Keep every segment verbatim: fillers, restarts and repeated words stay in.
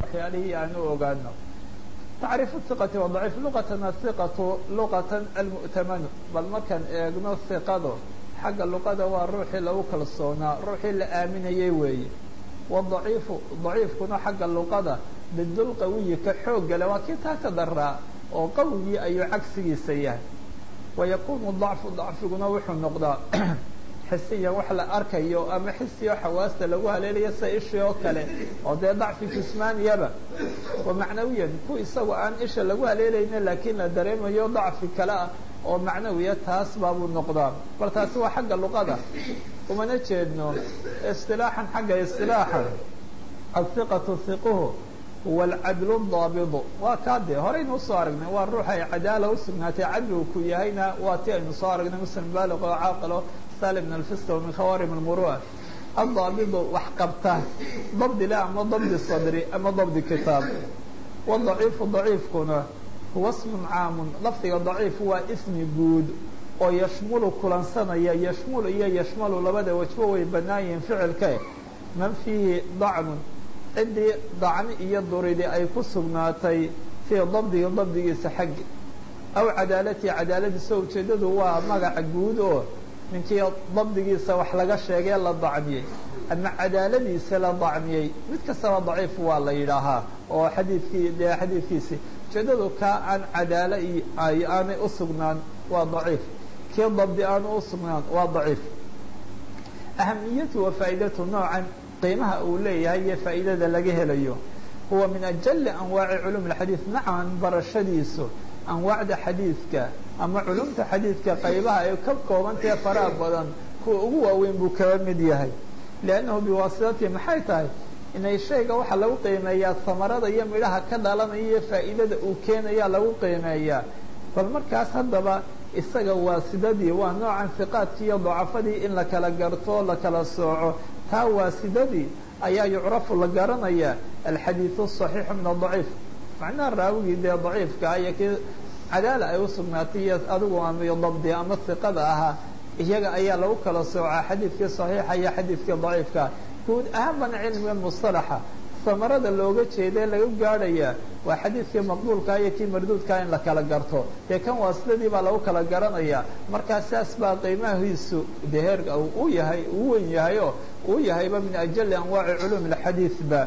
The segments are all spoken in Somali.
waxyaalihii aanu ogaano tacriifu hiqati wa daciif luqatan athiqatu luqatan almu'tamanu bal markaan eegno hiqado xagga luqada waa ruuxii lagu kalsoonaa ruuxii la aaminayay weeye wadaciifu daciifkuna xagga luqada bidulqawiyi ka xooggale waa kii taa ka daraa oo qawigii ayuu cagsigiisa yahay wayakunu dacfu dacfiguna wuxuu noqdaa xisiyan wax la arkayo ama xisiyo xawaasta lagu haleelayo sida ishii oo kale oo dee dacfi jismaaniyaba wa macnawiyan ku isagu aan isha lagu haleelayna laakiin la dareemayo dacfi kale ah oo macnawiya taas baabuu noqdaa bal taasi waa xagga luqada umana jeedno istilaaxan xagga istilaaxa athiqatu hiquhu huwa alcadlu daabidu waa kaa dee horeynu usoo aragnay waa ruuxa ay cadaala usugnaatay cadligu ku yahayna waa ti aynu soo aragnay muslim baaliq oo caaqilo salim min alfiska wa min khawaarim almuru'a addaabidu wax qabta dabdi le ama dabdi sadri ama dabdi kitaab wadaciifu daciifkuna huwa smun caamun lafdiga daciif waa ismi guud oo yashmulu kulansanaya yashmulu iyo yashmalu labada wajbo way banaan yihiin ficilka man fiihi dacmun ciddii dacni iyo duridi ay ku sugnaatay fii dabdihi dabdigiisa xaggi aw cadaalatihi cadaaladiisa ujeeddadu waa magaca guud oo ninkii dabdigiisa wax laga sheegay la dacmiyey ama cadaaladiisa la dacmiyey mid kastaba daciif waa la yidhaahaa oo xadiidkii dee xadiidkiisi ujeeddadu kaa aan cadaala iyo ay aanay usugnaan waa daciif kii dabdi aanu usugnaan waa daciif ahamiyatu wa faa'idatu noocan qiimaha uu leeyahay iyo faa'iidada laga helayo huwa min ajali anwaaci culum اxadiid nacan barashadiisu anwaacda xadiidka ama culumta xadiidka qaybaha ay ka koobantahe faraha badan kuwa ugu waaweyn buu kaba mid yahay liannahu biwaasitati maxay tahay inay shayga waxaa lagu qiimeeyaa hamarada iyo midhaha ka dhalanaya iyo faa'iidada uu keenaya lagu qiimeeyaa bal markaas haddaba isaga waasidadii waa noocan hiqaadkii iyo dacafadii in la kala garto la kala sooco taa waasidadii ayaa yucrafu la garanaya alxadiiثu الصaxiixu min الضaciif macnaha raawigii dee daciifka iyo kii cadaala ay usugnaatay iyo adigu ama dabdi ama hiqada ahaa iyaga ayaa lagu kala soocaa xadiidkii صaxiixa iyo xadiidkii daciifka guud ahaanbana cilmiga musطalaxa samarada looga jeeda lagu gaadhaya waa xadiidkii maqbuulka iyo kii marduudka in la kala garto dee kan waasidadii baa lagu kala garanaya markaa saas baa qiimahiisu de heerka u yahay uu weyn yahay oo uu yahayba min ajali anwaaci culum اxadiid ba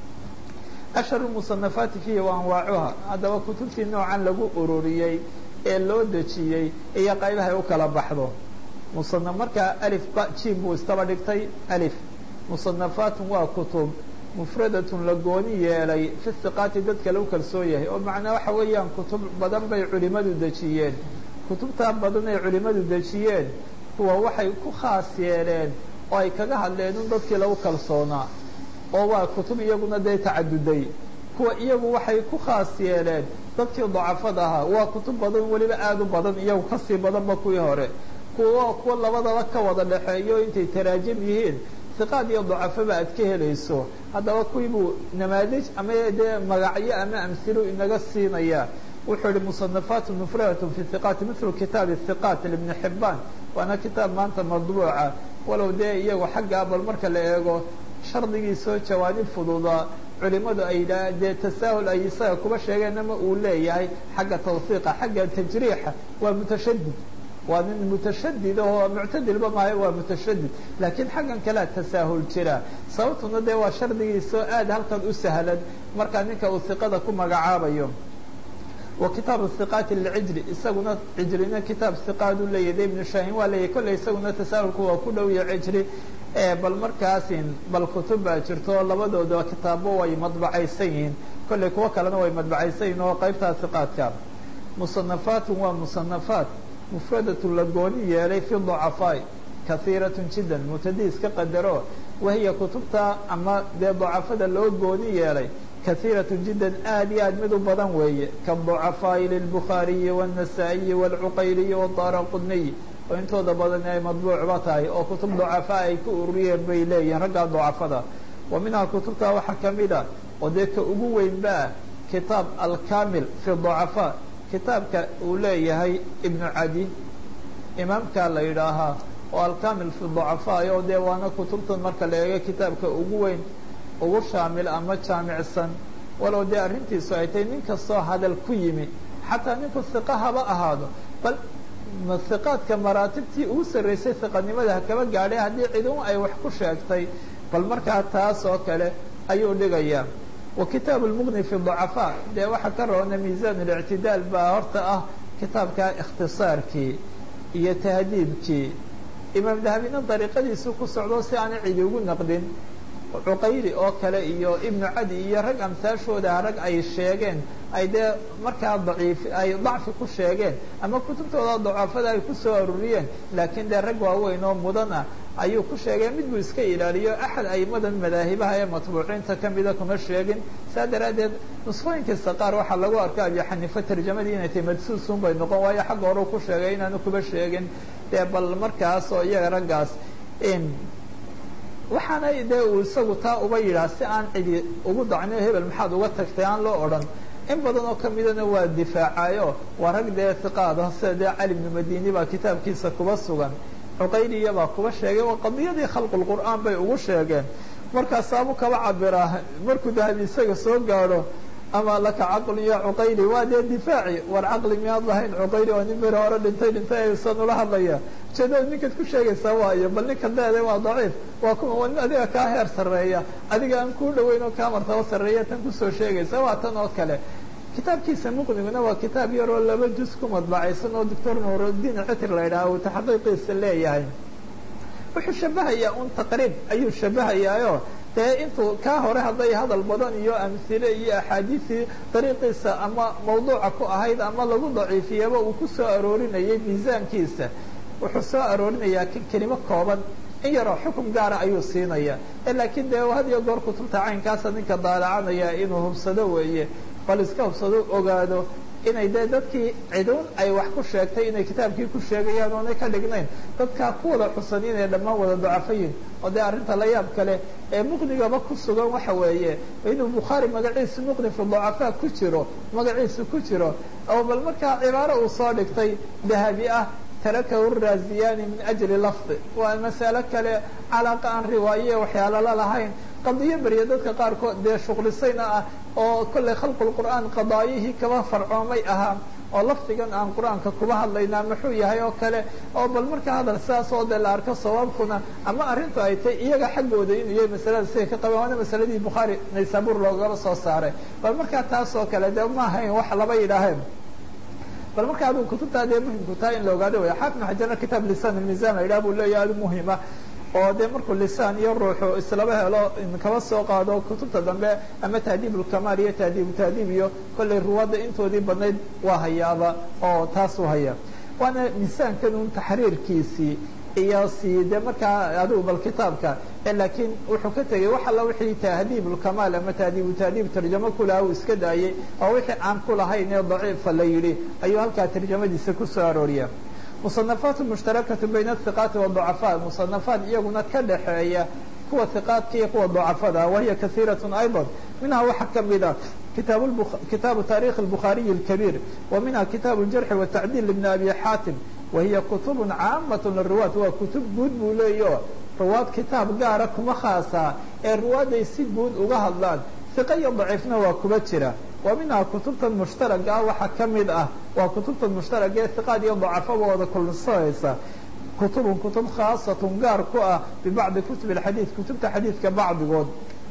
ashhar musanafaati fiihi wa anwaacuha haddaba kutubtii noocan lagu ururiyey ee loo dejiyey iyo qaybahay u kala baxdo musana markaa alif ba jim buu istaba dhigtay alif musanafaatun waa kutub mufradatun la gooni yeelay fi hiqaati dadka lagu kalsoon yahay oo macnaa waxa weeyaan kutub badan bay culimadu dejiyeen kutubtaa badan ay culimadu dejiyeen kuwa waxay ku khaas yeeleen oo ay kaga hadleen un dadkii lagu kalsoonaa oo waa kutub iyaguna dee tacaduday kuwa iyagu waxay ku khaas yeeleen dadkii dacafada ahaa waa kutub badan weliba aada u badan iyagu kasii badanba kuwii hore kuwa kuwa labadaba ka wada dhexeeyo intay taraajim yihiin hiqaad iyo dacafaba aad ka helayso haddaba kuwii buu namaadij ama dee magacyo ama amhilo inaga siinaya wuxuu yihi musanafaat mufradatun fi hiqaati mithlu kitaabi hiqaat libni xibaan waana kitaab maanta madbuuca walow dee iyagu xagga bal marka la eego shardigiisoo jawaanib fududa culimadu ay yidhaah dee tasaahul ay isaga kuba sheegeen ama uu leeyahay xagga tawhiiqa xagga tajriixa waa mutashadid waa nin mutashadid oo muctadilba maayo waa mutashadid laakiin xaggan kalea tasaahul jira sababtuna dee waa shardigiisoo aad halkan u sahlan markaa ninka uu hiqada ku magacaabayo wa kitaab hiqaati lcijri isaguna cijrina kitaab hiqaad u leeyahay ibnu shaahin waa leeyahay kolley isaguna tasaahulku waa ku dhow yahay cijri bal markaasin bal kutub baa jirto labadooda kitaabo way madbacaysan yihiin kolley kuwo kalena way madbacaysan yihin oo qaybtaa hiqaadka musanafaatun waa musanafaat mufradatun la gooni yeelay fi dacafaa kahiiratun jiddan mutadii iska qadaro wahiya kutubta ama dee dacafada loo gooni yeelay kahiiratun jiddan aad iyo aad mid u badan weeye kaducafaa'i lilbukhaariyi wاnasaa'iyi wاlcuqayliyi wاdaraqudniy oo intooda badan ay madbuucba tahay oo kutub dacafaa ay ku ururiyeen bay leeyihiin raggaa dacafada wa minhaa kutubtaa waxaa kamid a oo dee ka ugu weynba kitaab alkamil fi dacafaa kitaabka uu leeyahay ibnu cadi imaamkaa la yidhaahaa oo alkamil fi dacafaa oo dee waana kutubtan marka la eego kitaabka ugu weyn ugu shaamil ama jaamicsan walow dee arrintiisu ay tahay nin kastoo hadal ku yimi xataa ninku hiqa haba ahaado bal hiqaadka maraatibtii ugu sarraysay hiqanimada hakaba gaadhay haddii cidun ay wax ku sheegtay bal markaa taas oo kale ayuu dhigayaa wa kitaabu lmuqni fi ducafaa dee waxa ka roona miisaan اlictidaal baa horta ah kitaabka ikhtisaarkii iyo tahdiibkii imaam dahabina dariiqadiisu ku socdo si aanay cidi ugu naqdin cuqayli oo kale iyo ibnu cadi iyo rag amsaashooda rag ay sheegeen ay dee markaa daciif ay dacfi ku sheegeen ama kutubtooda dacafada ay ku soo aruuriyeen laakiin dee rag waaweyn oo mudan ah ayuu ku sheegay mid buu iska ilaaliyo axad aimadan madaahibaha ee matbuuciinta kamida kuma sheegin saa daraaddeed nusqooyinkiisa qaar waxaa lagu arka abi xaniife tarjamadii inay tahay madsuusun bay noqon waayo xagga hore ku sheegay inaanu kuba sheegin dee bal markaas oo iyaga raggaas waxaana dee uu isagu taa uba yidhaah si aan cidi ugu dacniyo hebel maxaad uga tagtay aan loo odhan in badan oo kamidana waa difaacayo waa rag dee hiqaada sida dee cali bnu madini baa kitaabkiisa kuba sugan cuqayliya baa kuba sheegay oo qadiyadii khalqu lqur'aan bay ugu sheegeen markaasaabuu kaba cabiraa markuu dahabi isaga soo gaadho ama laka caqli ya cuqayli waa dee difaaci war caqli miyaad lahayn cuqayli oo nin beri hore dhintay dhintay aysan ula hadlaya ujeedada ninkaad ku sheegaysaa waayo bal ninka leeday waa daciif waa kuma waa nin adiga kaa heer sarreeya adiga aan kuu dhaweyn oo kaa martaba sarreeya tan kusoo sheegaysa waa tan oo kale kitaabkiisa muqniguna waa kitaab yaroo laba juz ku madbacaysan oo doctor nuurudiin citr la yidhaha uu taxaqiiqiisa leeyahay wuxuu shabahayaa un taqriib ayuu shabahayaayo dee intuu kaa hore hadday hadal badan iyo amhile iyo axaadiisii dariiqiisa ama mawduuca ku ahayd ama lagu daciifiyaba uu ku soo aroorinayay miisaankiisa wuxuu soo aroorinayaa kelimo kooban in yaroo xukum gaara ayuu siinaya laakiin dee had iyo goor kutubta caynkaasa ninka daalacanaya inuu hubsado weeye bal iska hubsado ogaado inay dee dadkii cidun ay wax ku sheegtay inay kitaabkii ku sheegayaan oonay ka dhignayn dadkaa ku wada xusan inay dhammaan wada ducafayin oo dee arrinta la yaab kale ee muqnigaba ku sugan waxa weeye inuu bukhaari magaciisa muqni fi ducafaa ku jiro magaciisa ku jiro oo bal markaa cibaaro uu soo dhigtay dahabi ah tarakahu raaziyani min ajli lafdi waa masalo kale calaaqa aan riwaaye waxyaalala lahayn qadiyo beriya dadka qaarkood dee shuqlisayna ah oo kollay khalqulqur'aan qadaayihii kaba farcoomay ahaa oo lafdigan aan qur-aanka kuba hadlaynaa muxuu yahay oo kale oo bal marka hadal sidaas oo dee la arko sawaabkuna ama arrintu ay tahay iyaga xaggooda inuu yahay masalada siday ka qabeen waana masaladii bukhaari naysabur loogaba soo saaray bal markaa taas oo kale dee ma ahayn wax laba yidhaaheen bal marka aduu kutubtaa dee muhimku tahay in la ogaado way xaafid ibn xajarna kitaab lisaan almiizan la yidhaha buu leeyahay adu muhima oo dee markuu lisaan iyo ruuxu islaba helo kaba soo qaado kutubta dambe ama tahdiib ulkamaal iyo tahdiibu tahdiib iyo kollay ruwaadda intoodii badnayd waa hayaaba oo taasuu haya waana miisaankan un taxriirkiisii iyo si de markaa adigu bal kitaabka laakiin wuxuu ka tegey wax alla wixii tahdiib ulkamaal ama tahdiibu tahdiib tarjamo kulaha uu iska daayey oo wixii aan ku lahayn ee daciifa la yidhi ayuu halkaa tarjamadiisa kusoo arooriya muصanafaat mushtarakatu bayna ahiqaati wاducafaa musanafaat iyaguna ka dhaxeeya kuwa hiqaadka iyo kuwa ducafada wahiya kaiiraة ayضا minha waxaa kamida kitaabu taarikh الbukhaariyi الkabiir wa minha kitaabu اjarxi wالtacdiil ibn abi xaatim wahiya kutub caamaة liriwaat waa kutub guud buu leeyo riwaad kitaab gaara kuma khaasa ee riwaaday si guud uga hadlaan hiqa iyo daciifna waa kuba jira wa minhaa kutubtan mushtaraga ah waxaa ka mid ah waa kutubtan mushtaraga ee hiqaad iyo dacafaba wada kulsanaysa kutubun kutub khaasatun gaar ku ah bibacdi kutub اxadiid kutubta xadiidka bacdigood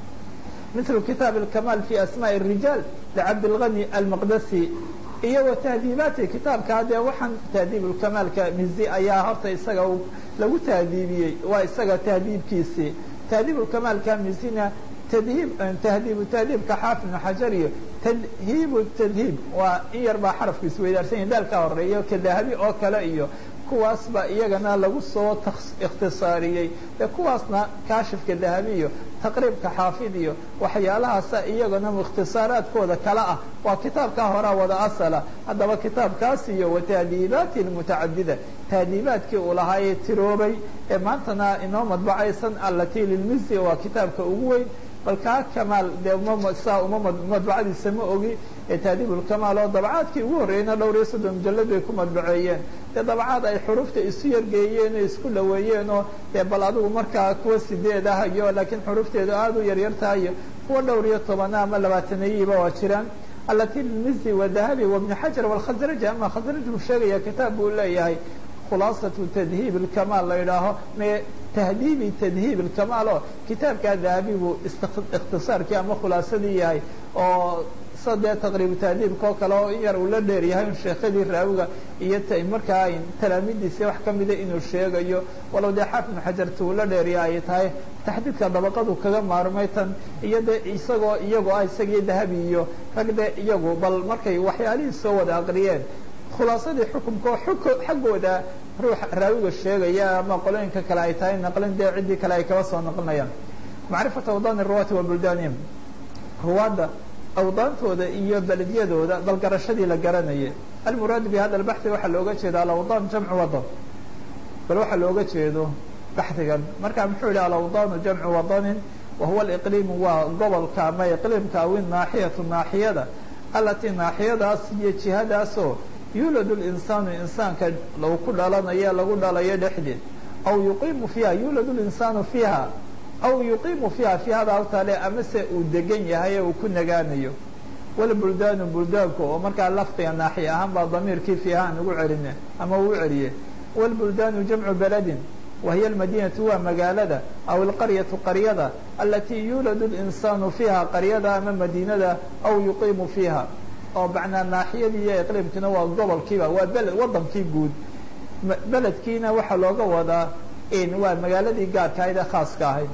mithlu kitaab اkamaal fi asmaaء الrijaal licabdilgani almaqdasi iyo wa tahdiibaati kitaabka dee waxaan tahdiib ulkamaalka mizi ayaa horta isaga lagu tahdiibiyey waa isaga tahdiibkiisii tahdiib ulkamaalka mizina tdhiib tahdiibu tahdiibka xaafid ibn xajar iyo tadhiibu tadhiib waa in yar baa xarafku isweydaarsan yahi daalka horeeyo kadahabi oo kale iyo kuwaas baa iyagana lagu soo ikhtisaariyey ee kuwaasna kaashifka dahabi iyo taqriibka xaafid iyo waxyaalahaasa iyagana ikhtisaaraadkooda kale ah waa kitaabkaa horaa wada asala haddaba kitaabkaas iyo watahdiibaati mutacadida tahdiibaadkii uu lahaayee tiroobay ee maantana inoo madbacaysan allati lilmisi waa kitaabka ugu weyn bal kaa kamaal dee uma saa uma madbacadiisa ma ogi ee tahdiib ulkamaal oo dabcaadkii ugu horreeyeyna dhowr iyo soddon mujallad bay ku madbaceeyeen dee dabcaad ay xurufta isu yargeeyeen oo isku dhaweeyeen oo dee bal adigu markaa kuwa sideed ah iyo laakiin xurufteedu aada u yaryar tahay iyo kuwa dhowr iyo tobana ama labaatanayiiba waa jiraan alati lmizi wadahabi wabni xajar walkhasraji ama khasraj buu sheegaya kitaab buu leeyahay khulaasatu tadhiib ilkamaal la yidhaaho me tahdiibi tadhiib ilkamaal oo kitaabkaa dahabi buu ikhtisaarkii ama khulaasadii yahay oo sadee taqriibu tahdiibka oo kale oo in yar uu la dheer yahay un sheekadii raawiga iyo markaa talaamidiisa wax kamida inuu sheegayo walow dee xaafid ibnu xajarta uu la dheeriya ay tahay taxdiidka dabaqadu kaga maarmay tan iyo de isagoo iyagoo ah isagii dahabi iyo rag de iyagu bal markay waxyaalihii soo wada aqriyeen khulaasadii xukumka oo xuk xaggooda ruux raawiga sheegaya ama qolooyinka kale ay tahay naqlin dee ciddii kale ay kaba soo naqlinayaan macrifata awdaani ruwaati wa buldaanihim ruwaadda awdaantooda iyo beledyadooda bal garashadii la garanayay almuraadu bi hada albaxthi waxaa looga jeeda alawdaan jamcu wadan bal waxaa looga jeedo baxdigan marka muxuu yihi alawdaanu jamcu wadanin wahuwa aliqliimu waa gobolka ama iqliimka aw naaxiyatu naaxiyada alatii naaxiyadaas iyo jihadaasoo yuuladu linsaanu insaanka lagu ku dhalanayo lagu dhalayo dhexdeed aw yuqiimu fiiha yuuladu linsaanu fiiha aw yuqiimu fiiha fiihada awtaale amase uu degan yahay uu ku nagaanayo walbuldaanu buldaanku oo markaa lafdiga naaxiya ahaan baa damiirkii fiihaan ugu celine ama uu celiye walbuldaanu jamcu beladin wahiya almadinatu waa magaalada aw alqaryatu qaryada alatii yuuladu linsaanu fiiha qaryada ama madiinada aw yuqiimu fiiha oo macnaa naaxiyadii iyo iqliimkiina waa gobolkiiba waa beled wadankii guud beledkiina waxaa looga wadaa waa magaaladii gaarka ahayd ee khaaska ahayd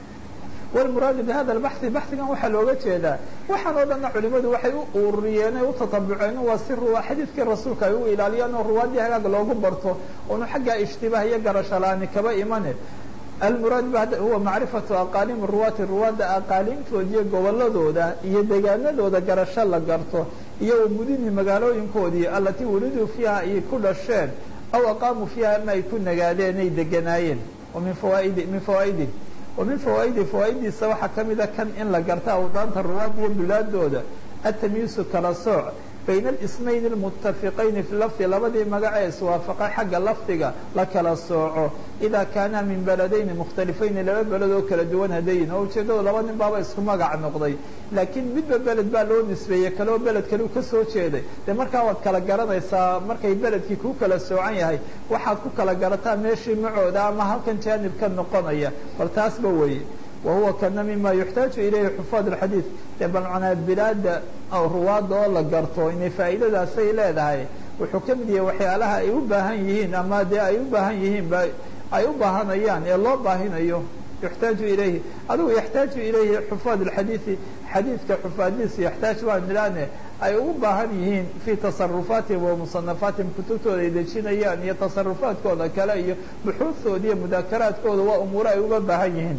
walmuraadu bihada albaxthi baxhigan waxaa looga jeedaa waxaan oo dhanna culimadu waxay u ururiyeen ay u tatabuceen waa si ruwa xadiidkii rasuulka ay u ilaaliyaan oo ruwaadii hagaag loogu barto oonu xaggaa ishtibaah iyo garashalaani kaba imane almuraad b huwa macrifatu aqaalim ruwaati ruwaadda aqaalimtooda iyo goboladooda iyo degaanadooda garasho la garto iyo mudini magaalooyinkoodii alatii wuliduu fiiha ay ku dhasheen aw aqaamuu fiiha ama ay ku nagaadeen ay deganaayeen min fawaaidi min fawaaidi wa min fawaaidi fawaaiddiisa waxaa kamida kan in la garta awdaanta ruwaad iyo bilaadooda atamyiisu kala sooc bayna alismayn almutafiqayni fi lafdi labadii magacee iswaafaqay xagga lafdiga la kala sooco idaa kaana min beledayni mukhtalifayni laba beled oo kala duwan hadayin oo ujeedada laba nin baaba isku magac noqday laakiin midba beled baa loo nisbeeyey kaleo beled kale u ka soo jeeday dee markaa waad kala garanaysaa markay beledkii ku kala soocan yahay waxaad ku kala garataa meeshii macooda ama halkan jaanib ka noqonaya bal taasba weeye wahuwa kana mima yuxtaaju ilayhi xufaad alxadiid dee bal macnaa bilaada ruwaadda oo la garto inay faa'iidadaasay leedahay wuxuu ka mid yahay waxyaalaha ay u baahan yihiin ama dee ay u baahan yihiin ba ay u baahanayaan ee loo baahinayo yuxtaaju ilayhi adigu yaxtaaju ilayhi xufaad alxadiidi xadiidka xufaadiisa yaxtaaj waa nilaane ay ugu baahan yihiin fii tasarufaatihim wa musanafaatihim kutubtooda ay dejinayaan iyo tasarufaadkooda kale iyo buxuuثooda iyo mudaakaraadkooda waa umuuro ay uga baahan yihiin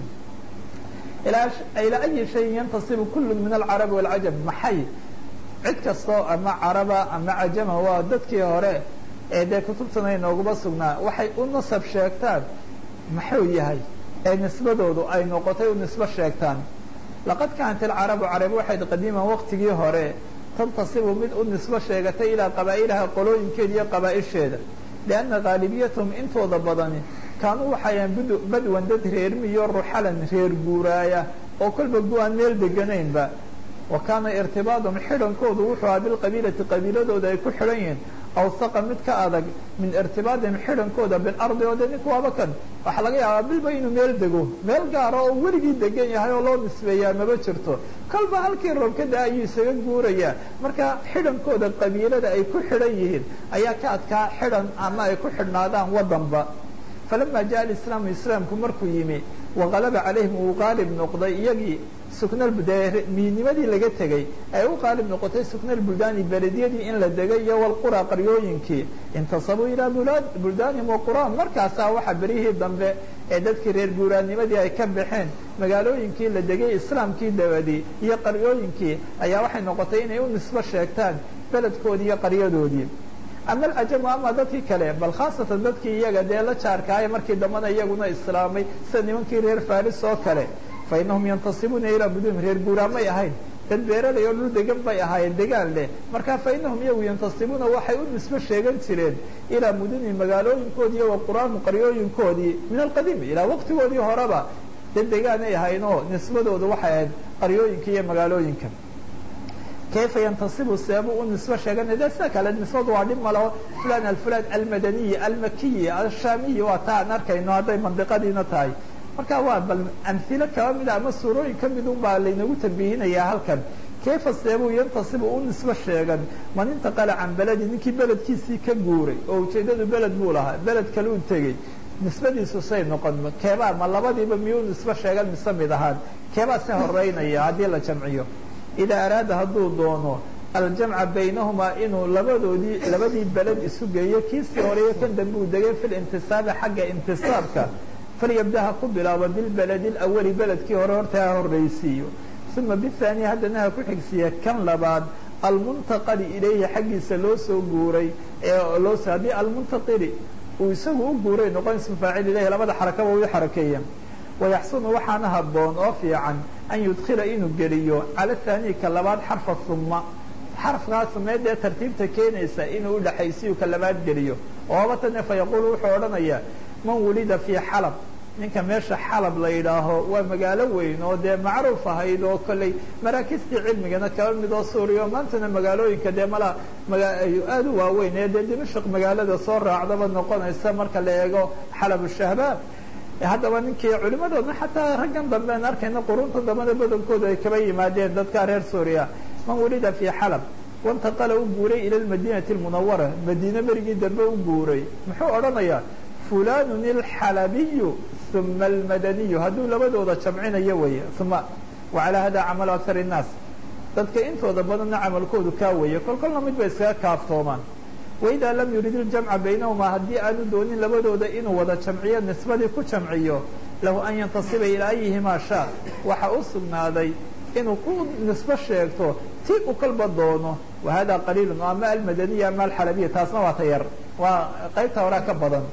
ilaa ayi shayin yantasibu kulu min alcarabi walcajam maxay cid kastoo ama caraba ama cajama waa dadkii hore ee dee kutubtan ay nooguma sugnaa waxay u nasab sheegtaan maxuu yahay ee nisbadoodu ay noqotay u nisbo sheegtaan laqad kaanat alcarabu carab waxayd qadiiman waqtigii hore tantasibu mid u nisbo sheegatay ilaa qabaa'ilaha qolooyinkeeda iyo qabaaisheeda lianna gaalibiyatahum intooda badani kaanuu waxayan badwan dad reermiyo ruxalan reer guuraaya oo kolba gu-aan meel deganaynba wa kaana irtibaadum xidhankoodu wuxuu aha bilqabiilati qabiiladooda ay ku xidhan yihiin awsaqa mid ka adag min irtibaadihim xidhankooda bilardi oo de ninku waaba kan waxaa laga yaabaa bilba inuu meel dego meel gaara oo weligii degan yahay oo loo nisbeeyaa maba jirto kolba halkii roobkada ayuu isaga guurayaa marka xidhankooda qabiilada ay ku xidhan yihiin ayaa ka adkaa xidhan ama ay ku xidhnaadaan wadanba falama jaءa alislaamu islaamku markuu yimi waqalaba calayhim uu qaalib noqday iyagii sukna miinimadii laga tegey ay u qaalib noqotay sukna buldaani belediyadii in la degay iyo walqura qaryooyinkii intasabuu ilaa buldaanihim waqura markaasaa waxaa beryihii dambe ee dadkii reer guuraanimadii ay ka baxeen magaalooyinkii la degay islaamkii dabadii iyo qaryooyinkii ayaa waxay noqotay inay u nisbo sheegtaan beledkoodii iyo qaryadoodii ama alcajamu ama dadkii kale bal khaasatan dadkii iyaga dee la jaarkaaya markii dambana iyaguna islaamay sida nimankii reer faris oo kale fa inahum yantasibuuna ilaa mudunihim reer guuraa may ahayn dad beeralay oo dhul degan bay ahaayeen degaan leh marka fa inahum iyagu yantasibuuna waxay u nisbo sheegan jireen ilaa mudunihim magaalooyinkoodii iyo waquraahum qaryooyinkoodii min alqadiimi ilaa waqtigoodii horeba dad degaanay ahaynoo nisbadoodu waxay ahayd qaryooyinka iyo magaalooyinka kayfa yantasibu seebu u nisbo sheeganay de sida kale nisbadu waa dhib malo fulan alfulan almadaniyi almakiyi alshaamiyi waa taa aan arkayno hadday mandiqadiina tahay marka waa bal amhilo kaba mida ama suurooyin ka mid un baa laynagu tambihinayaa halkan kayfa seebuu yantasibu u nisbo sheegan man intaqala can beledi ninkii beledkiisii ka guuray oo ujeedadu beled buu lahaa beled kale u tegey nisbadiisu say noqon keebaa ma labadiiba miyuu nisbo sheegan mise mid ahaan keebaa se horeynaya haddii la jamciyo idaa araada hadduu doono aljamca baynahumaa inuu labadoodii labadii beled isu geeyo kiisii horeeyo kan dambe uu degay fi lintisaabi xagga intisaabka falyabda ha ku bilaabo bilbeledi alawali beledkii hore horta ha horreysiiyo uma bihaani haddana ha ku xigsiiya kan labaad almuntaqali ilayhi xaggiisa loo soo guuray ee loo haddii almuntaqili uu isagu u guuray noqon ismu faacil ilayhi labada xarakaba u xarakeeya wayaxsunu waxaana haboon oo fiican an yudkila inuu geliyo cala haaniyi ka labaad xarfa uma xarafkaa sameed ee tartiibta keenaysa inuu udhaxaysiyu ka labaad geliyo oobatane fa yaquulu wuxuu odhanayaa man wulida fii xalab ninka meesha xalab la yidhaaho waa magaalo weyn oo dee macruuf ahayd oo kolley maraakistii cilmigana kaba mid oo suuriya maantana magaalooyinka dee mala maga aada u waaweyn ee dee dimashq magaalada soo raacdaba noqonaysa marka la eego xalab shahbaab haddaba ninkii culimadoodna xataa raggan dambe aan arkayna qurunta dambena badankooda ay kaba yimaadeen dadka reer suuriya man wulida fii xalab wantaqala u guuray ila lmadinati lmunawara madiine berigii dambe u guuray muxuu odhanayaa fulanun alxalabiyu uma almadaniyu hadduu labadooda jamcinayo weeye uma wacalaa hada camalu akar innaas dadka intooda badanna camalkoodu kaa weeye kol kolna mid bay iskaga kaaftoomaan waidaa lam yurid iljamca baynahumaa haddii aanu doonin labadooda inuu wada jamciyo nisbadii ku jamciyo lahu an yantasiba ilaa ayihimaa shaa waxa u sugnaaday inuu ku nisbo sheegto ti u kalba doono wahada qaliilun ama almadaniya ama alxalabiya taasna waa tayar waa qaybta horaa ka badan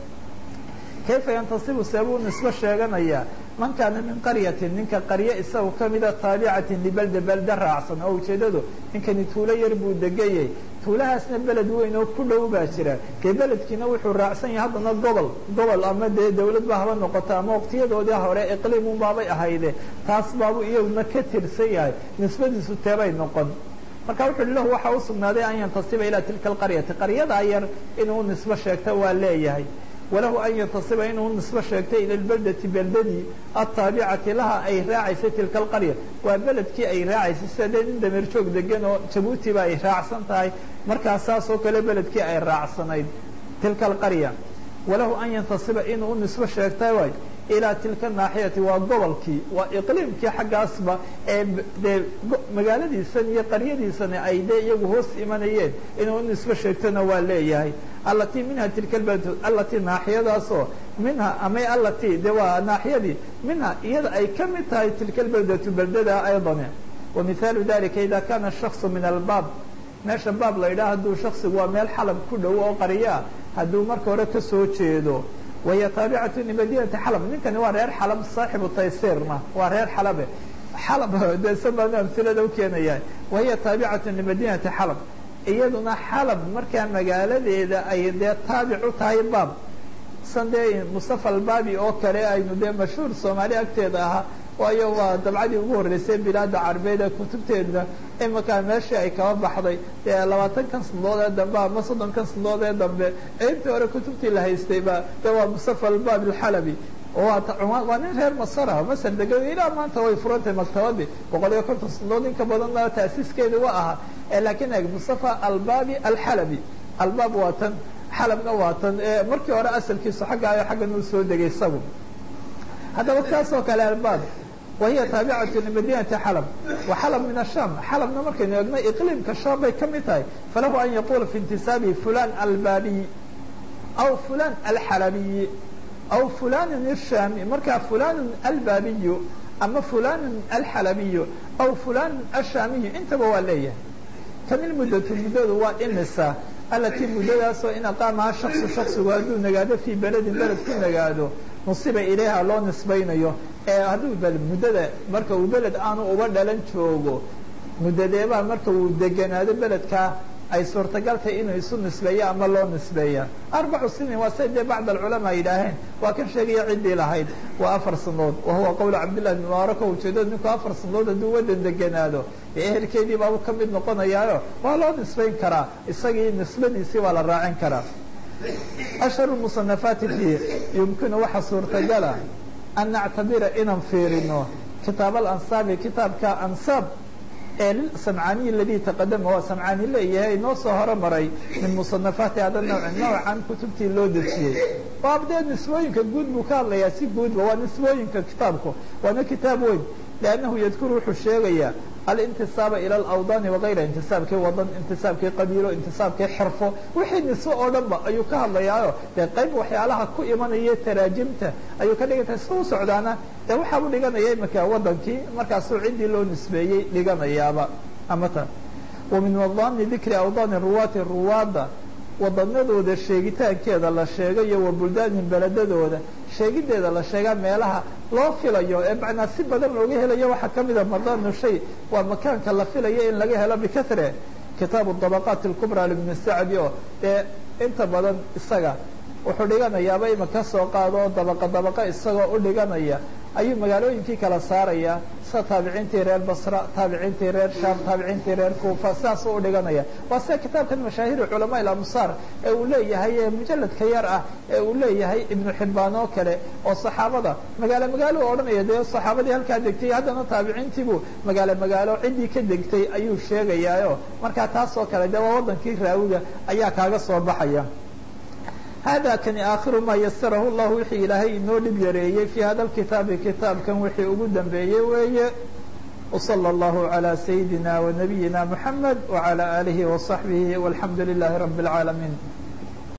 kayfa yantasibu seebuu nisbo sheeganaya man kaana min qaryatin ninka qarye isagu kamida taabicatin libalde belde raacsan oo ujeedadu ninkani tuulo yar buu degayey tuulahaasna beled weyn oo ku dhow baa jira kee beledkiina wuxuu raacsan yahay haddana gobol gobol ama dee dawlad ba haba noqoto ama waqtiyadoodii hore iqliimun baabay ahayde taas baabuu iyaguna ka tirsan yahay nisbadiisu teebay noqon marka wuxu uhi lahu waxaa u sugnaaday an yantasiba ilaa tilka alqaryati qaryadaa yar inuu nisbo sheegto waa leeyahay walahu an yantasiba inuu nisbo sheegtay ila lbeldati beldadii ataabicati laha ay raacaysay tilka alqarya waa beledkii ay raacaysay sida dee nin dameer joog degan oo jabuutiba ay raacsan tahay markaas saas oo kale beledkii ay raacsanayd tilka alqarya walahu an yantasiba inuu nisbo sheegtay waay ilaa tilka naaxiyati waa gobolkii waa iqliimkii xaggaasba ee dee magaaladiisan iyo qaryadiisana ay dee iyagu hoos imanayeen inuu nisbo sheegtona waa leeyahay allatii minha tilka lbeld allatii naaxiyadaasoo minha ama allatii de waa naaxiyadii minha iyada ay ka mid tahay tilka lbeldatu beldada aydane wa mihaalu dalika ida kana shakصu min albaab meesha baab la yidhaha hadduu shaksigu waa meel xalab ku dhow oo qaryaa hadduu marka hore kasoo jeedo wahiya taabicatu limadinati xalab ninkani waa reer xalab saaxibu taysirna waa reer xalabe xalab de sabana amhilada ukeenaya wahiya taabicatu limadinati xalab iyaduna xalab markaa magaaladeeda ay dee taabic u tahay baab san dee mustafa albaabi oo kale aynu dee mashhuur soomaali agteeda ahaa waayo waa dabcadii ugu horreysay bilaada carbeed ee kutubteedna imakaa meeshii ay kaba baxday dee labaatan kan sanadood ee dambe ama soddon kan sanadood ee dambe intii hore kutubtii la haystay ba de waa mustafa albaabi alxalabi waa nin reer masar ah masar degan ilaa maanta way furantay maktabadii boqol iyo konton sanadood in ka badanna taasiiskeedi wa ahaa lakiin eg mustafa albaabi alxalabi albaab waa tan xalabna waa tan markii hore asalkiisu xaggaayo xaggan uu soo degay isagu haddaba saas oo kale albaab wahiya taabicatu limadinati xalab wa xalab min asham xalabna markaynu eegno iqliimka sham bay ka mid tahay falahu an yaquula fi intisaabihi fulan albaabiyi aw fulan alxalabiyi aw fulanun ishami markaa fulanun albaabiyu ama fulanun alxalabiyu aw fulanun ashamiyu intaba waa leeyahay kan ilmuddatu muddadu waa imisa allatii muddadaasoo in aqaamaha shaksu shaksigu hadduu nagaado fii beledin beled ku nagaado nusiba ilayha loo nisbaynayo ee hadduu muddada marka uu beled aanu uba dhalan joogo muddadeebaa marka uu deganaado beledkaa ay suurtagaltay inuu isu nisbeeyo ama loo nisbeeya arbacu sinin waa say dee bacd alculamaa yidhaaheen waa kan sheegaya ciddii lahayd waa afar sanadood wahuwa qowlu cabdillahi bn mubaaraka ujeedada ninku afar sanadood hadduu wadan deganaado ee ehelkeedii baabu ka mid noqonayaayo waa loo nisbayn karaa isagii nisbadiisii waa la raacin karaa ashharu musanafaati fi yumkinu waxa suurtagala an nactabira inaan fiirino kitaab alansaabi kitaabka ansaab ee samcaniy aladii taqadama waa samcani leeyahay noo soo horomaray min musanafaati hada nawc nawcan kutubtii loo dejiyey waa abdee nisbooyinka guud buu ka hadlayaa si guudba waa nisbooyinka kitaabku waana kitaab weyn liannahu yadkuru wuxuu sheegayaa alintisaaba ila alawdaani wagayra intisaabkii wadan intisaabkii qabiilo intisaabkii xirfo wixii nisbo oo dhan ba ayuu ka hadlayaayo dee qayb waxyaalaha ku imanaya taraajimta ayuu ka dhigan tahay si u socdaana dee waxaabu dhiganaya imika wadankii markaasuu ciddii loo nisbeeyey dhiganayaaba ama ta wa min wadaani dikri awdaani ruwaati ruwaadda wadanadooda sheegitaankeeda la sheegayo wa buldaanihim beledadooda sheegideeda la sheegaa meelaha loo filayo ee macnaa si badan looga helayo waxaa ka mida madanu shay waa makaanka la filayo in laga helo bikasre kitaabu dabaqaat اlkubra libni sacdi oo dee inta badan isaga wuxuu dhiganayaaba ima ka soo qaado dabaqa dabaqa isagoo u dhiganaya ayuu magaalooyinkii kala saaraya sida taabiciintii reer basra taabiciintii reer sham taabiciintii reer kuufa sidaasuu u dhiganaya waa sida kitaabkan mashaahiri culamaa ilamsaar ee uu leeyahay mujaladka yar ah ee uu leeyahay ibnu xibbaan oo kale oo saxaabada magaalo magaalo u odhanaya dee saxaabadii halkaa degtay haddana taabiciintiibuu magaalo magaalo ciddii ka degtay ayuu sheegayaayo markaa taas oo kale dee waa wadankii raawiga ayaa kaaga soo baxaya hada kani aakhiru maa yasarahu llahu wixii ilaahay inoo dhib yareeyey fii hada lkitaabi kitaabkan wixii ugu dambeeyey weeye wsala allahu calى sayidina wanabiyina muxamed wacalى aalihi waصaxbihi walxamdu lilahi rabi اlcaalamiin